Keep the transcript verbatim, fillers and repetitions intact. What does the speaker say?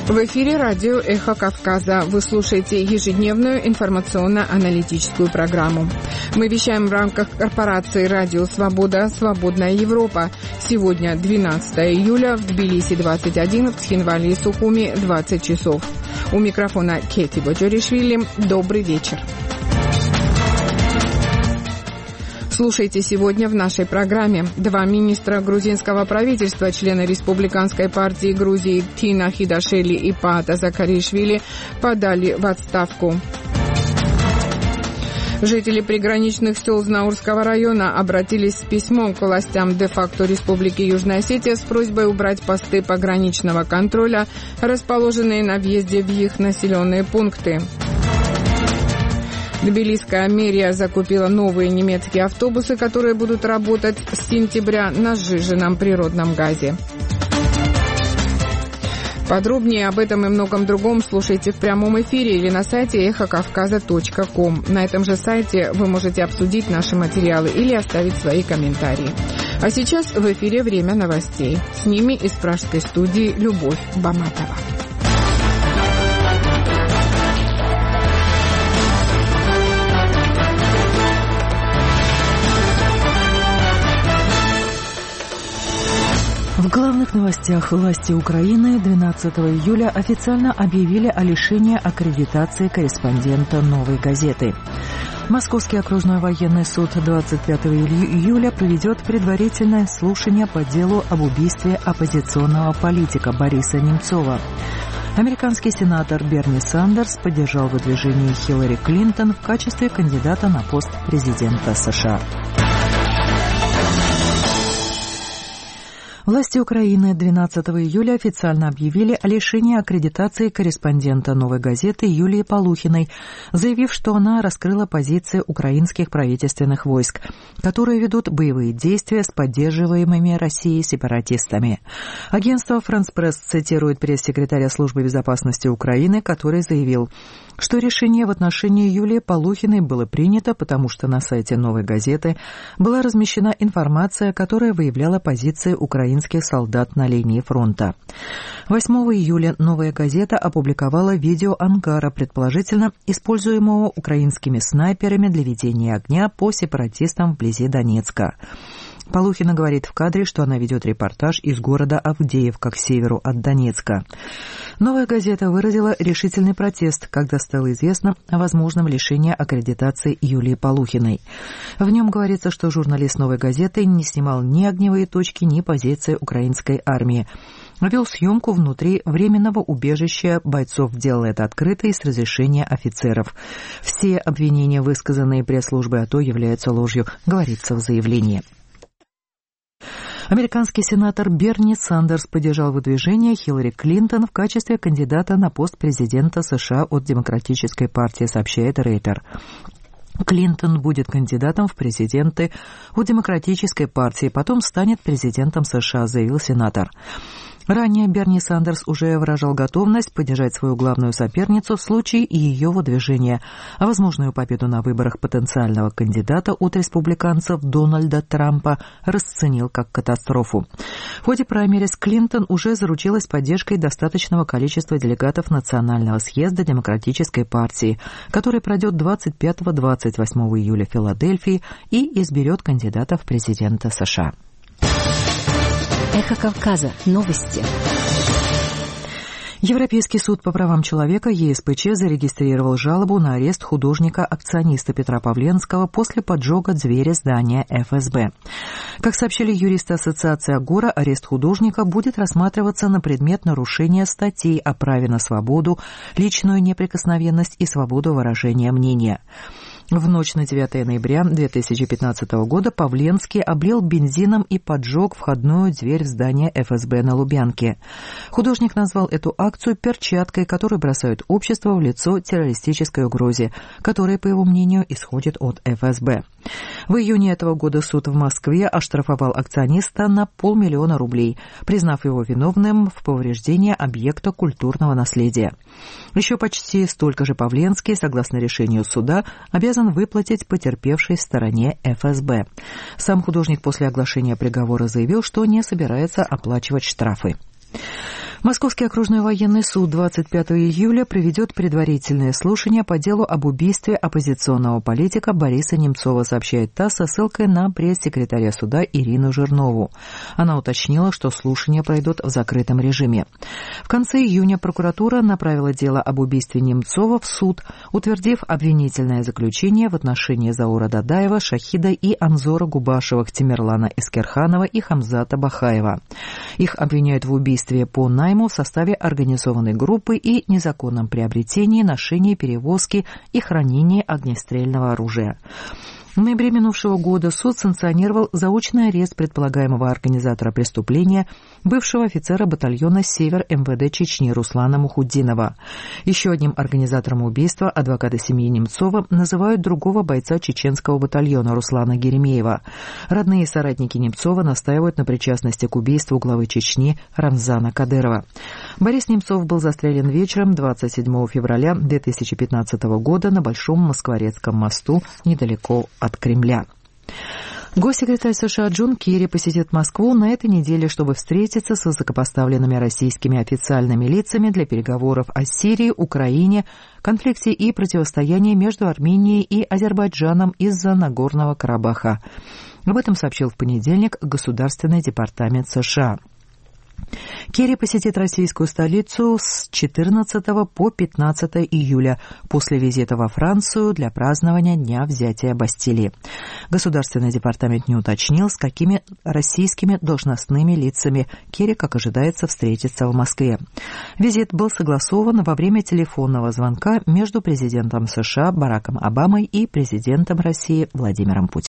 В эфире радио «Эхо Кавказа». Вы слушаете ежедневную информационно-аналитическую программу. Мы вещаем в рамках корпорации «Радио Свобода. Свободная Европа». Сегодня двенадцатое июля, в Тбилиси двадцать один, в Тхинвале и Сухуми двадцать часов. У микрофона Кети Боджоришвили. Добрый вечер. Слушайте сегодня в нашей программе. Два министра грузинского правительства, члены Республиканской партии Грузии Тина Хидашели и Паата Закаришвили, подали в отставку. Жители приграничных сел Знаурского района обратились с письмом к властям де-факто Республики Южная Осетия с просьбой убрать посты пограничного контроля, расположенные на въезде в их населенные пункты. Тбилисская мэрия закупила новые немецкие автобусы, которые будут работать с сентября на сжиженном природном газе. Подробнее об этом и многом другом слушайте в прямом эфире или на сайте эхо кавказа точка ком. На этом же сайте вы можете обсудить наши материалы или оставить свои комментарии. А сейчас в эфире время новостей. С ними из пражской студии Любовь Баматова. В главных новостях: власти Украины двенадцатого июля официально объявили о лишении аккредитации корреспондента «Новой газеты». Московский окружной военный суд двадцать пятого июля проведет предварительное слушание по делу об убийстве оппозиционного политика Бориса Немцова. Американский сенатор Берни Сандерс поддержал выдвижение Хиллари Клинтон в качестве кандидата на пост президента США. Власти Украины двенадцатого июля официально объявили о лишении аккредитации корреспондента «Новой газеты» Юлии Полухиной, заявив, что она раскрыла позиции украинских правительственных войск, которые ведут боевые действия с поддерживаемыми Россией сепаратистами. Агентство «Франс Пресс» цитирует пресс-секретаря Службы безопасности Украины, который заявил, что решение в отношении Юлии Полухиной было принято, потому что на сайте «Новой газеты» была размещена информация, которая выявляла позиции украинских солдат на линии фронта. восьмого июля «Новая газета» опубликовала видео ангара, предположительно используемого украинскими снайперами для ведения огня по сепаратистам вблизи Донецка. Полухина говорит в кадре, что она ведет репортаж из города Авдеевка к северу от Донецка. «Новая газета» выразила решительный протест, когда стало известно о возможном лишении аккредитации Юлии Полухиной. В нем говорится, что журналист «Новой газеты» не снимал ни огневые точки, ни позиции украинской армии. Вел съемку внутри временного убежища бойцов, делал это открыто и с разрешения офицеров. Все обвинения, высказанные пресс-службой АТО, являются ложью, говорится в заявлении. Американский сенатор Берни Сандерс поддержал выдвижение Хиллари Клинтон в качестве кандидата на пост президента США от Демократической партии, сообщает Рейтер. Клинтон будет кандидатом в президенты от Демократической партии, потом станет президентом США, заявил сенатор. Ранее Берни Сандерс уже выражал готовность поддержать свою главную соперницу в случае ее выдвижения, а возможную победу на выборах потенциального кандидата от республиканцев Дональда Трампа расценил как катастрофу. В ходе праймериз Клинтон уже заручилась поддержкой достаточного количества делегатов Национального съезда Демократической партии, который пройдет двадцать пятого — двадцать восьмого июля в Филадельфии и изберет кандидата в президента США. Эхо Кавказа. Новости. Европейский суд по правам человека Е С П Ч зарегистрировал жалобу на арест художника-акциониста Петра Павленского после поджога двери здания Эф Эс Бэ. Как сообщили юристы Ассоциации Агора, арест художника будет рассматриваться на предмет нарушения статей о праве на свободу, личную неприкосновенность и свободу выражения мнения. В ночь на девятое ноября две тысячи пятнадцатого года Павленский облил бензином и поджег входную дверь в здание Эф Эс Бэ на Лубянке. Художник назвал эту акцию перчаткой, которую бросают общество в лицо террористической угрозе, которая, по его мнению, исходит от Эф Эс Бэ. В июне этого года суд в Москве оштрафовал акциониста на полмиллиона рублей, признав его виновным в повреждении объекта культурного наследия. Еще почти столько же Павленский, согласно решению суда, обязан выплатить потерпевшей стороне Эф Эс Бэ. Сам художник после оглашения приговора заявил, что не собирается оплачивать штрафы. Московский окружной военный суд двадцать пятого июля проведет предварительное слушание по делу об убийстве оппозиционного политика Бориса Немцова, сообщает ТАСС со ссылкой на пресс-секретаря суда Ирину Жирнову. Она уточнила, что слушания пройдут в закрытом режиме. В конце июня прокуратура направила дело об убийстве Немцова в суд, утвердив обвинительное заключение в отношении Заура Дадаева, Шахида и Анзора Губашевых, Тимерлана Эскерханова и Хамзата Бахаева. Их обвиняют в убийстве по найму в составе организованной группы и незаконном приобретении, ношении, перевозке и хранении огнестрельного оружия. В ноябре минувшего года суд санкционировал заочный арест предполагаемого организатора преступления, бывшего офицера батальона «Север» эм вэ дэ Чечни Руслана Мухуддинова. Еще одним организатором убийства адвокаты семьи Немцова называют другого бойца чеченского батальона Руслана Геремеева. Родные и соратники Немцова настаивают на причастности к убийству главы Чечни Рамзана Кадырова. Борис Немцов был застрелен вечером двадцать седьмого февраля две тысячи пятнадцатого года на Большом Москворецком мосту недалеко от Кремля. Госсекретарь США Джон Керри посетит Москву на этой неделе, чтобы встретиться с высокопоставленными российскими официальными лицами для переговоров о Сирии, Украине, конфликте и противостоянии между Арменией и Азербайджаном из-за Нагорного Карабаха. Об этом сообщил в понедельник Государственный департамент США. Керри посетит российскую столицу с четырнадцатого по пятнадцатое июля после визита во Францию для празднования Дня взятия Бастилии. Государственный департамент не уточнил, с какими российскими должностными лицами Керри, как ожидается, встретится в Москве. Визит был согласован во время телефонного звонка между президентом США Бараком Обамой и президентом России Владимиром Путиным.